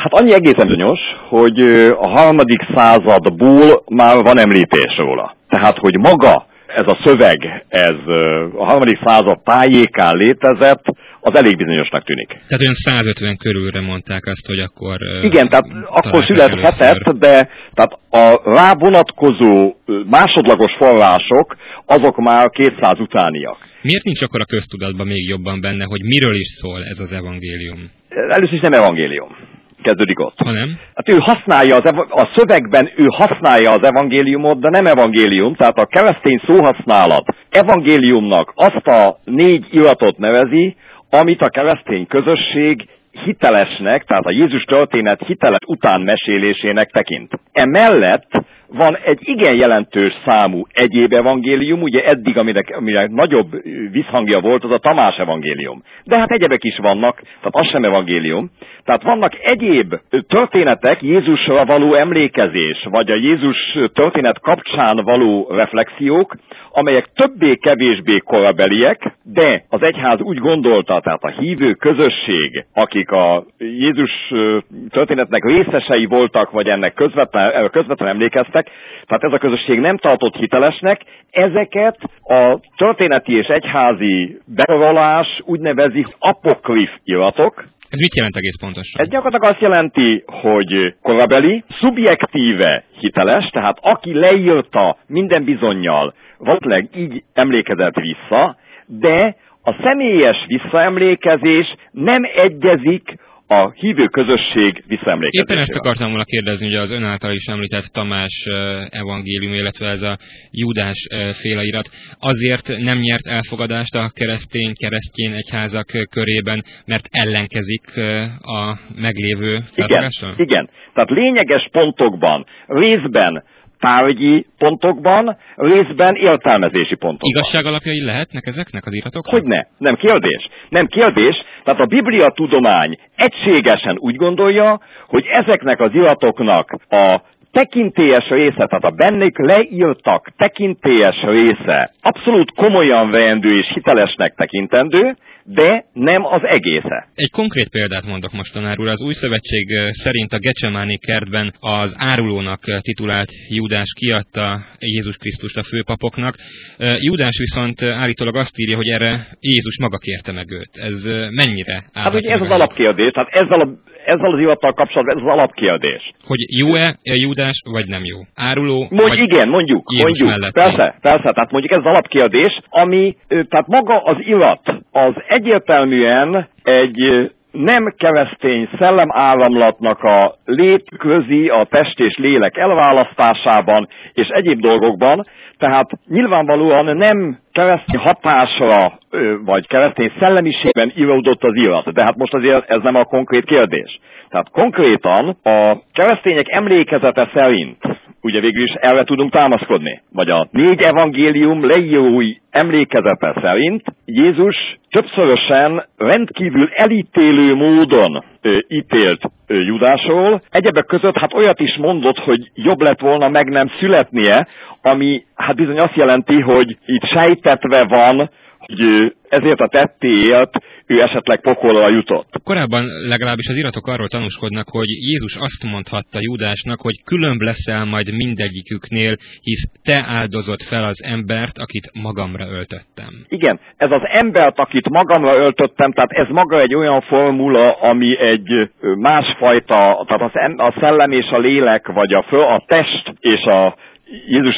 Hát annyi egészen bizonyos, hogy a 3. századból már van említés róla. Tehát, hogy maga ez a szöveg, ez a 3. század tájékán létezett, az elég bizonyosnak tűnik. Tehát olyan 150 körülre mondták azt, hogy akkor... Igen, tehát akkor születhetett, de tehát a rá vonatkozó másodlagos források, azok már 200 utániak. Miért nincs akkor a köztudatban még jobban benne, hogy miről is szól ez az evangélium? Először is nem evangélium. Kezdődik ott. Hanem? Hát ő használja a szövegben ő használja az evangéliumot, de nem evangélium, tehát a keresztény szóhasználat evangéliumnak azt a 4 iratot nevezi, amit a keresztény közösség hitelesnek, tehát a Jézus történet hiteles utánmesélésének tekint. Emellett van egy igen jelentős számú egyéb evangélium, ugye eddig, amire nagyobb visszhangja volt, az a Tamás evangélium. De hát egyebek is vannak, tehát az sem evangélium. Tehát vannak egyéb történetek, Jézusra való emlékezés, vagy a Jézus történet kapcsán való reflexiók, amelyek többé-kevésbé korabeliek, de az egyház úgy gondolta, tehát a hívő közösség, akik a Jézus történetnek részesei voltak, vagy ennek közvetlenül emlékeztek, tehát ez a közösség nem tartott hitelesnek, ezeket a történeti és egyházi bevalás úgy nevezi apokrif iratok. Ez mit jelent egész pontosan? Ez gyakorlatilag azt jelenti, hogy korabeli, szubjektíve hiteles, tehát aki leírta minden bizonnyal, valószínűleg így emlékezett vissza, de a személyes visszaemlékezés nem egyezik a hívő közösség visszaemlékezésével. Éppen ezt akartam volna kérdezni, ugye az ön által is említett Tamás evangélium, illetve ez a Júdás félairat azért nem nyert elfogadást a keresztény egyházak körében, mert ellenkezik a meglévő felfogással? Igen. Tehát lényeges pontokban, részben tárgyi pontokban, részben értelmezési pontokban. Igazság alapjai lehetnek ezeknek az iratoknak? Hogyne, nem kérdés. Nem kérdés, tehát a Biblia tudomány egységesen úgy gondolja, hogy ezeknek az iratoknak a tekintélyes része, tehát a bennük leírtak tekintélyes része abszolút komolyan veendő és hitelesnek tekintendő, de nem az egésze. Egy konkrét példát mondok most, tanár úr. Az Új Szövetség szerint a Gecsemáné kertben az árulónak titulált Júdás kiadta Jézus Krisztust a főpapoknak. Júdás viszont állítólag azt írja, hogy erre Jézus maga kérte meg őt. Ez mennyire állható? Hát ugye ez az alapkérdés, tehát ezzel az irattal kapcsolatban ez az alapkérdés. Hogy jó-e Júdás, vagy nem jó? Áruló, vagy igen, mondjuk. Persze, tehát mondjuk ez az alapkérdés, ami, tehát maga az irat, az egyértelműen egy nem keresztény szellemáramlatnak a létközi, a test és lélek elválasztásában és egyéb dolgokban, tehát nyilvánvalóan nem keresztény hatásra, vagy keresztény szellemiségben íródott az irat, de hát most azért ez nem a konkrét kérdés. Tehát konkrétan a keresztények emlékezete szerint, ugye végül is erre tudunk támaszkodni, vagy a 4 evangélium leírói emlékezete szerint Jézus többszörösen rendkívül elítélő módon ítélt Júdásról. Egyebek között hát olyat is mondott, hogy jobb lett volna meg nem születnie, ami hát bizony azt jelenti, hogy itt sejtetve van, hogy ezért a tettéért ő esetleg pokolra jutott. Korábban legalábbis az iratok arról tanúskodnak, hogy Jézus azt mondhatta Júdásnak, hogy különb leszel majd mindegyiküknél, hisz te áldozott fel az embert, akit magamra öltöttem. Igen, ez az embert, akit magamra öltöttem, tehát ez maga egy olyan formula, ami egy másfajta, tehát a szellem és a lélek, vagy a test és a Jézus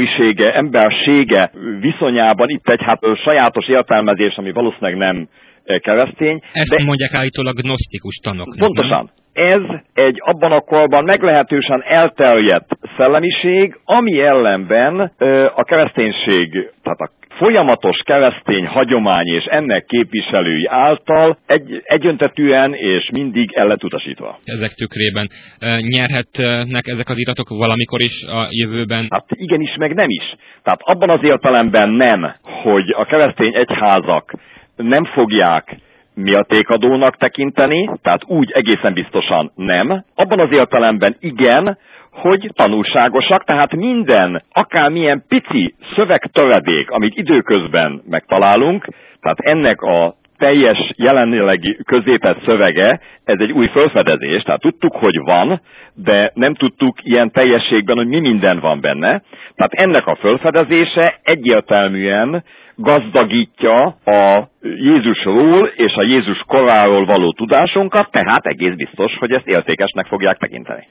embersége viszonyában itt egy sajátos értelmezés, ami valószínűleg nem keresztény. Ezt mondják állítólag gnosztikus tanoknak. Pontosan. Ez egy abban a korban meglehetősen elterjedt szellemiség, ami ellenben a kereszténység, tehát a folyamatos keresztény hagyomány és ennek képviselői által egyöntetűen és mindig el lett utasítva. Ezek tükrében nyerhetnek ezek az iratok valamikor is a jövőben? Hát igenis, meg nem is. Tehát abban az értelemben nem, hogy a keresztény egyházak nem fogják mértékadónak tekinteni, tehát úgy egészen biztosan nem. Abban az értelemben igen, hogy tanulságosak, tehát minden, akármilyen pici szövegtöredék, amit időközben megtalálunk, tehát ennek a teljes jelenlegi középet szövege, ez egy új felfedezés, tehát tudtuk, hogy van, de nem tudtuk ilyen teljességben, hogy mi minden van benne. Tehát ennek a felfedezése egyértelműen gazdagítja a Jézusról és a Jézus koráról való tudásunkat, tehát egész biztos, hogy ezt értékesnek fogják tekinteni.